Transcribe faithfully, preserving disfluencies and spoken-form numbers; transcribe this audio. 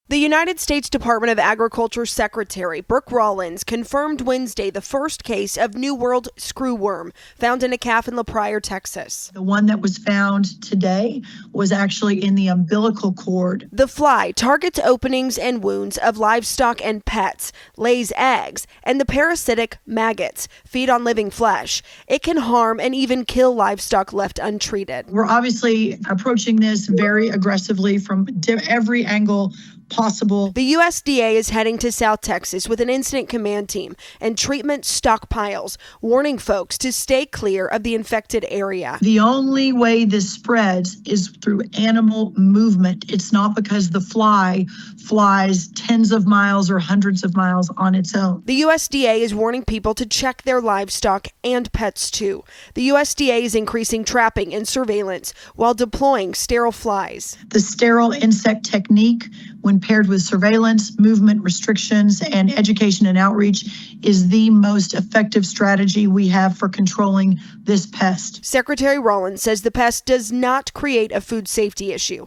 The United States Department of Agriculture Secretary Brooke Rollins confirmed Wednesday the first case of New World screwworm found in a calf in La Pryor, Texas. The one that was found today was actually in the umbilical cord. The fly targets openings and wounds of livestock and pets, lays eggs, and the parasitic maggots feed on living flesh. It can harm and even kill livestock left untreated. We're obviously approaching this very aggressively from every angle possible. The U S D A is heading to South Texas with an incident command team and treatment stockpiles, warning folks to stay clear of the infected area. The only way this spreads is through animal movement. It's not because the fly flies tens of miles or hundreds of miles on its own. The U S D A is warning people to check their livestock and pets too. The U S D A is increasing trapping and surveillance while deploying sterile flies. The sterile insect technique, when paired with surveillance, movement restrictions, and education and outreach, is the most effective strategy we have for controlling this pest. Secretary Rollins says the pest does not create a food safety issue.